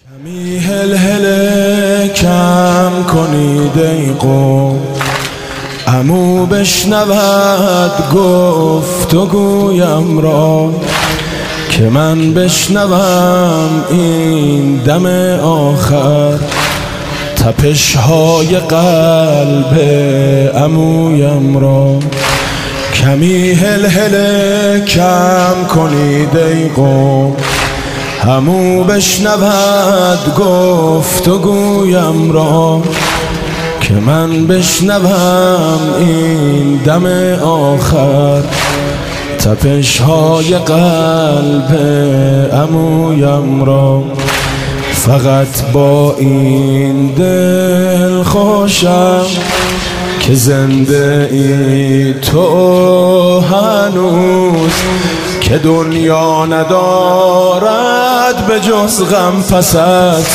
کمی هل کم کنید ای قوم، عمو بشنود گفتگویم را، که من بشنوم این دم آخر تپش های قلب عمویم را. کمی هل کم کنید ای قوم، عمو بشنود گفتگویم را، که من بشنوم این دم آخر تپش های قلب عمویم را. فقط با این دل خوشم که زنده ای تو هنوز، که دنیا ندارد به جز غم پس از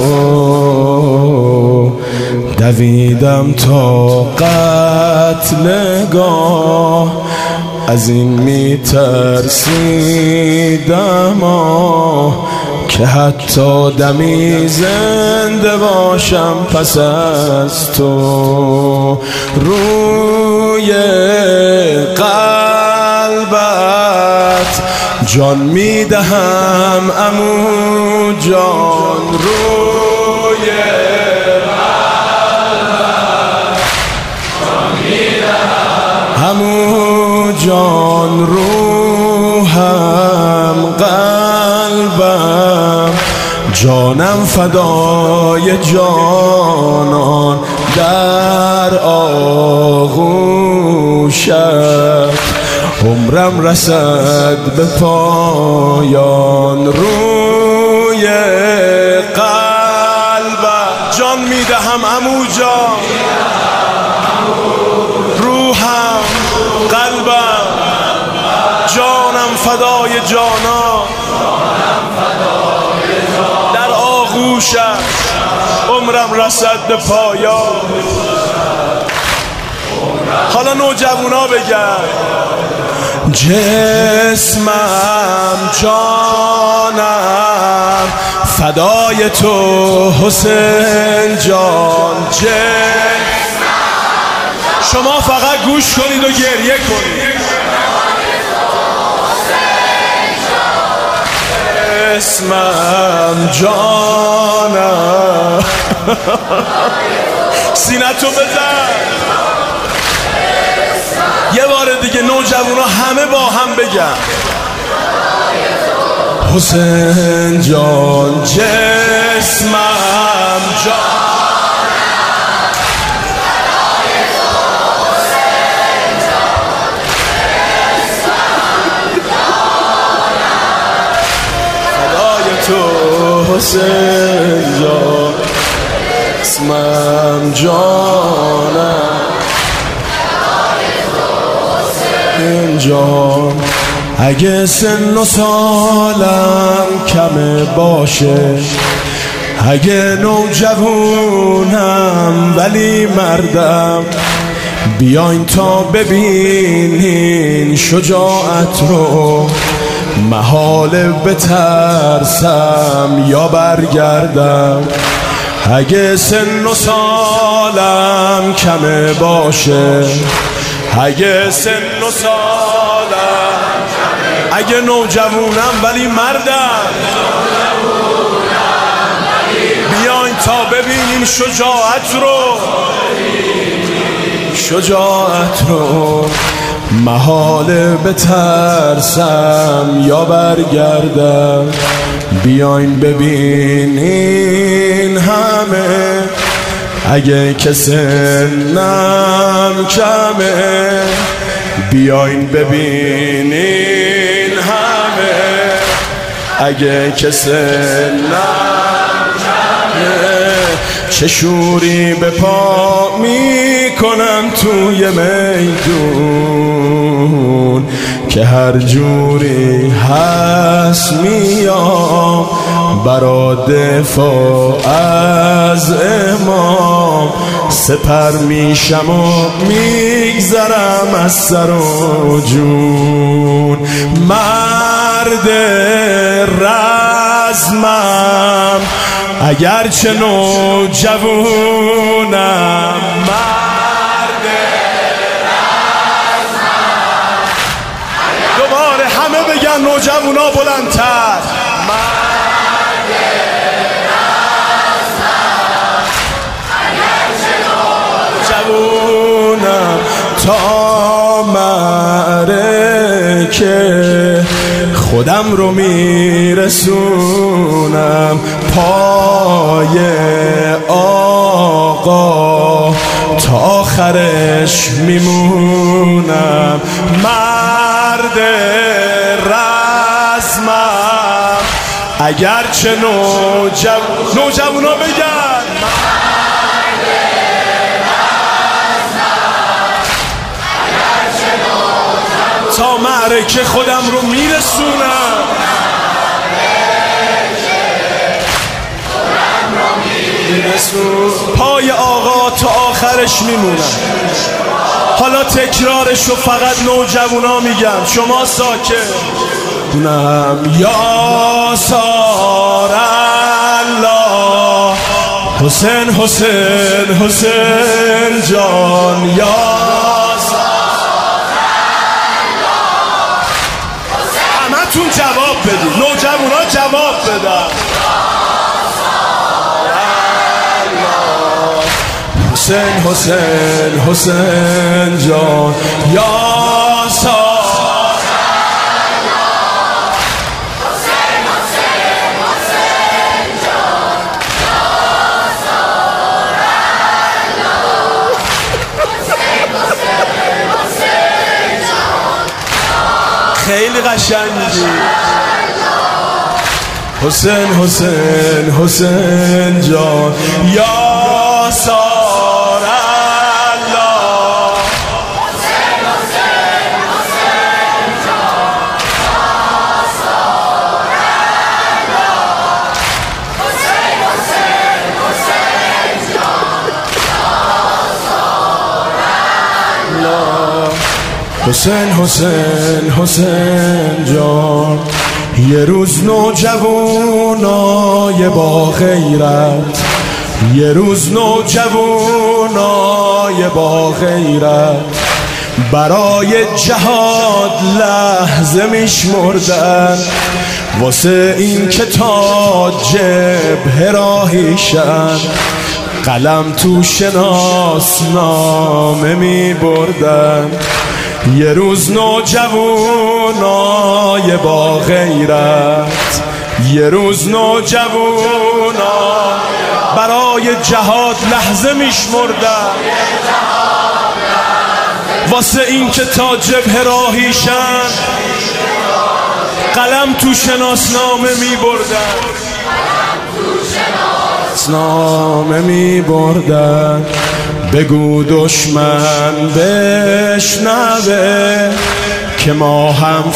تو. دویدم تا قتلگاه، از این میترسیدم که حتی دمی زنده باشم پس از تو. روی قلبت جان میدهم عمو جان، روی قلبت جان میدهم عمو جان، روحم قلبم جانم فدای جانان در آغوشت. عمرم رسد به پایان، روی قلبم جان میدهم عمو جان، روحم قلبم جانم فدای جانان در آغوشت. عمرم رسد به پایان. حالا نوجوانا بگن جسمم جانم فدای تو حسین جان. شما فقط گوش کنید و گریه کنید. جسمم جانم سینتو بزن یه بار دیگه، نوجوانا همه با هم بگن حسین جان. جسمم جانم فدای تو حسین جان، جسمم جانم جان. اگه سن و سالم کمه باشه، اگه نوجوانم ولی مردم، بیاین تا ببینین شجاعت رو، محاله بترسم یا برگردم. اگه سن و سالم کمه باشه، اگه سن و سالم، اگه نوجوانم ولی مردم، بیاین تا ببینیم شجاعت رو، محاله بترسم یا برگردم. بیاین ببینین همه، اگه که سنم کمه، بیاین ببینین همه، اگه که سنم کمه. چه شوری به پا میکنم توی میدون، که هر جوری هست میام برا دفاع از امام. سپر میشم و میگذرم از سر و جون. مرد رزمم اگرچه نوجوانم مرد رزمم. دوباره همه بگن نوجوانا بلندتر. مرد رزمم اگرچه نوجوانم تا معرکه خودم رو میرسونم پای آقا تا آخرش میمونم. مرد رزمم اگرچه نوجوانا بگن تا معرکه خودم رو میرسونم. پای آقا تا آخرش میمونم. حالا تکرارش رو فقط نوجوانا میگم، شما ساکت. یا سار الله حسین حسین حسین جان، یا همتون جواب بدید، نوجوانا جواب بدن. حسین حسین حسین جان، یا سار حسین حسین حسین جان، یا سار حسین حسین حسین جان. خیلی قشنگی. حسین حسین حسین جان، یا سار الله حسین حسین حسین جان، یا سار الله حسین حسین حسین جان، یا سار الله حسین حسین حسین جان. یه روز نوجوانای با غیرت، یه روز نوجوانای با غیرت برای جهاد لحظه میشمردن، واسه این که تا جبهه راهیشن قلم تو شناسنامه میبردن. یه روز نوجوانای با غیرت، یه روز نوجوانا برای جهاد لحظه میشمردن، واسه این که تا جبهه راهیشن قلم تو شناسنامه میبردن، شناسنامه میبردن. بگو دشمن بشنوه که ما هم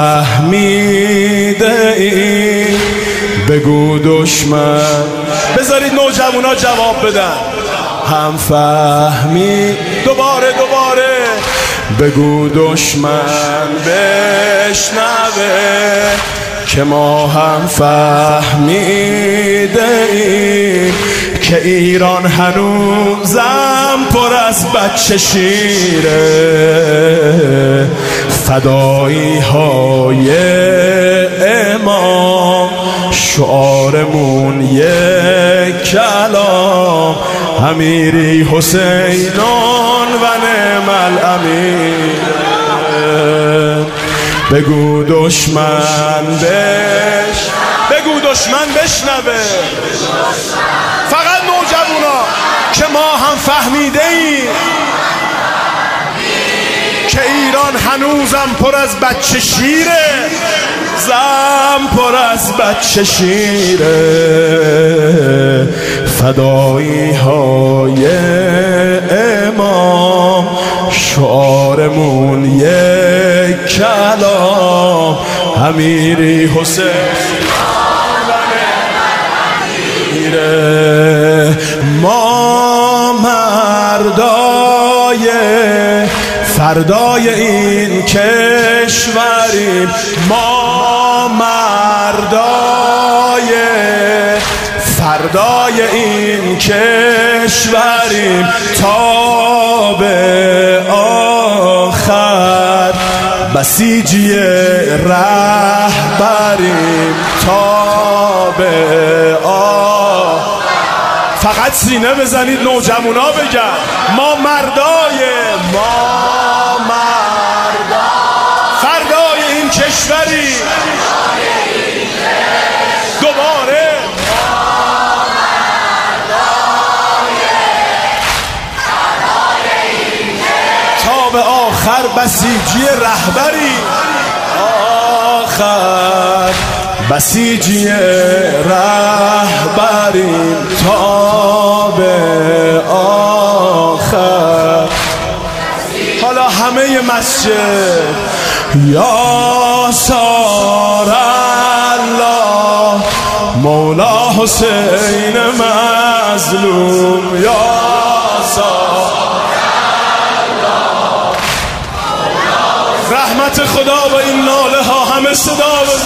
فهمیده ایم. بگو دشمن، بذارید نوجوانا جواب بدن. هم فهمی، دوباره بگو دشمن بشنوه که ما هم فهمیده ایم که ایران هنوزم پر از بچه شیره. فدایی های امام شعارمون یک کلام، امیری حسینان و نعم الامیر. بگو دشمن بگو دشمن بشنوه. فقط نوجوانا که ما هم فهمیده ایم که ایران هنوزم پر از بچه شیره، زم پر از بچه شیره. فدایی های امام شعارمون یک کلام، امیری حسین ما مردای فردای این کشوریم، ما مردای فردای این کشوریم تا به آخر، بسیجی رهبریم تا به آخر. فقط سینه بزنید نوجوانا بگن ما مردایم، ما مردا فردای این کشوری. دوباره تا به آخر بسیجی رهبری، آخر بسیجی رهبریم تا به آخر. حالا همه مسجد یا سار الله مولا حسین مظلوم، یا سار الله رحمت خدا و این ناله ها همه صدا